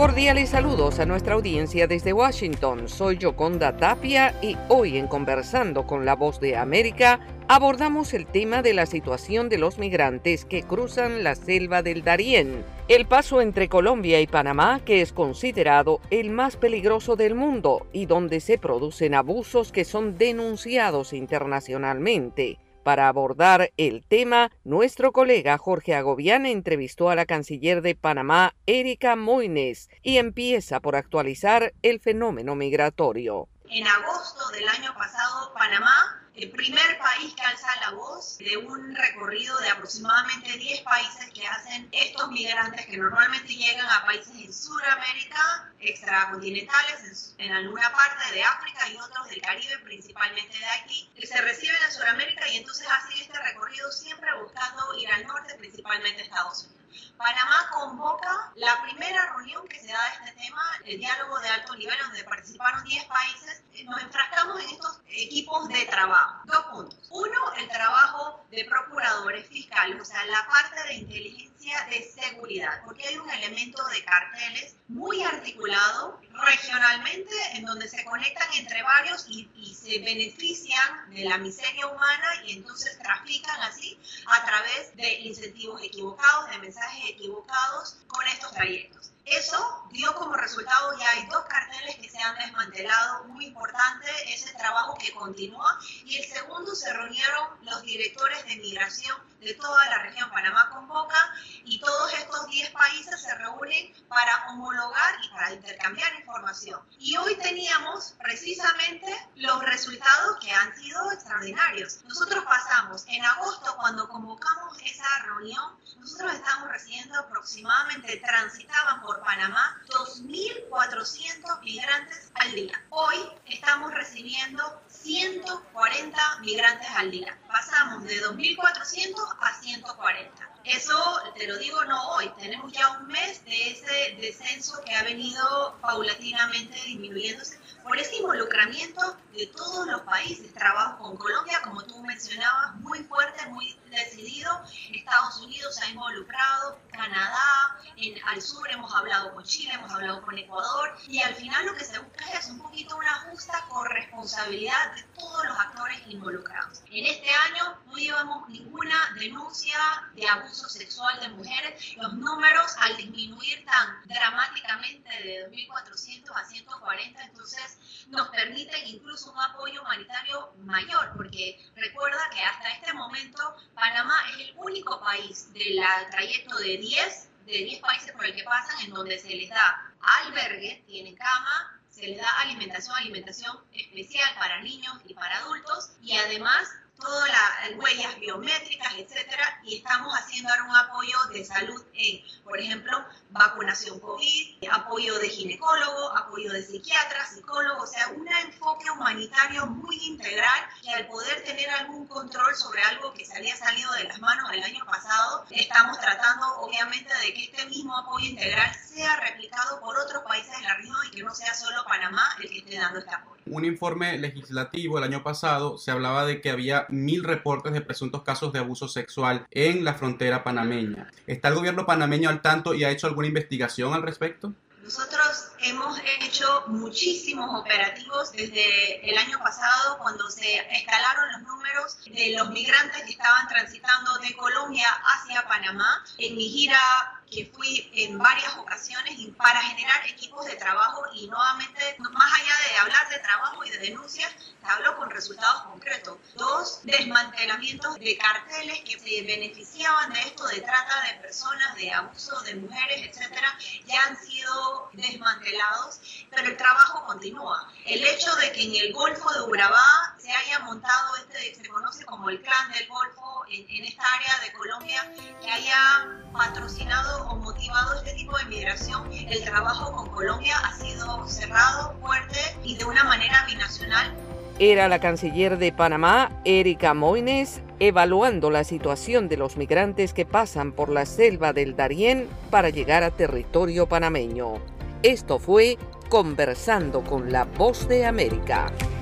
Cordiales saludos a nuestra audiencia desde Washington. Soy Yoconda Tapia y hoy en Conversando con la Voz de América abordamos el tema de la situación de los migrantes que cruzan la selva del Darién, el paso entre Colombia y Panamá, que es considerado el más peligroso del mundo y donde se producen abusos que son denunciados internacionalmente. Para abordar el tema, nuestro colega Jorge Agobián entrevistó a la canciller de Panamá, Erika Moines, y empieza por actualizar el fenómeno migratorio. En agosto del año pasado, Panamá, el primer país que alza la voz de un recorrido de aproximadamente 10 países que hacen estos migrantes que normalmente llegan a países en Sudamérica, extracontinentales, en alguna parte de África y otros del Caribe, principalmente de aquí, que se reciben en Sudamérica y entonces hacen este recorrido siempre buscando ir al norte, principalmente a Estados Unidos. Panamá convoca la primera reunión que se da de este tema, el diálogo de alto nivel, donde participaron 10 países. Nos enfrascamos en estos equipos de trabajo. 2 puntos. Uno, el trabajo de procuradores fiscales, o sea, la parte de inteligencia de seguridad, porque hay un elemento de carteles muy articulado regionalmente, en donde se conectan entre varios y se benefician de la miseria humana y entonces trafican así a través de incentivos equivocados, de mensajes equivocados con estos trayectos. Eso dio como resultado, ya hay 2 carteles que se han desmantelado, muy importante ese trabajo que continúa. Y el segundo, se reunieron los directores de migración de toda la región. Panamá convoca y todos estos 10 países se reúnen para homologar y para intercambiar información. Y hoy teníamos precisamente los resultados que han sido extraordinarios. Nosotros pasamos en agosto, cuando convocamos esa reunión, nosotros estamos recibiendo aproximadamente, transitaban por Panamá 2.400 migrantes al día. Hoy estamos recibiendo 140 migrantes al día. Pasamos de 2.400 a 140. Eso te lo digo no hoy, tenemos ya un mes de ese descenso que ha venido paulatinamente disminuyéndose por ese involucramiento de todos los países. Trabajo con Colombia, como tú mencionabas, muy fuerte, muy decidido. Estados Unidos se ha involucrado, Canadá, al sur hemos hablado con Chile, hemos hablado con Ecuador, y al final lo que se busca es un poquito una justa corresponsabilidad de todos los actores involucrados. En este año no llevamos ninguna denuncia de abuso sexual de mujeres. Los números, al disminuir tan dramáticamente de 2.400 a 140, entonces nos permiten incluso un apoyo humanitario mayor, porque recuerda que hasta este momento Panamá es el único país del trayecto de 10 países por el que pasan, en donde se les da albergue, tienen cama, se les da alimentación especial para niños y para adultos, y además todas las huellas biométricas, etcétera, y estamos haciendo ahora un apoyo de salud en, por ejemplo, vacunación COVID, apoyo de ginecólogo, apoyo de psiquiatra, psicólogo, o sea, un enfoque humanitario muy integral, que al poder tener algún control sobre algo que se había salido de las manos el año pasado, estamos tratando obviamente de que este mismo apoyo integral sea replicado por otros países de la región y que no sea solo Panamá el que esté dando este apoyo. Un informe legislativo el año pasado se hablaba de que había 1.000 reportes de presuntos casos de abuso sexual en la frontera panameña. ¿Está el gobierno panameño al tanto y ha hecho alguna investigación al respecto? Nosotros hemos hecho muchísimos operativos desde el año pasado, cuando se escalaron los números de los migrantes que estaban transitando de Colombia hacia Panamá. En mi gira, que fui en varias ocasiones, y para generar equipos de trabajo, y nuevamente, más allá de hablar de trabajo y de denuncias, te hablo con resultados concretos. 2 desmantelamientos de carteles que se beneficiaban de esto, de trata de personas, de abuso de mujeres, etcétera, ya han sido desmantelados, pero el trabajo continúa. El hecho de que en el Golfo de Urabá se haya montado se conoce como el Clan del Golfo, en esta área de Colombia, que haya patrocinado o motivado este tipo de migración, el trabajo con Colombia ha sido cerrado, fuerte y de una manera binacional. Era la canciller de Panamá, Erika Moines, evaluando la situación de los migrantes que pasan por la selva del Darién para llegar a territorio panameño. Esto fue Conversando con la Voz de América.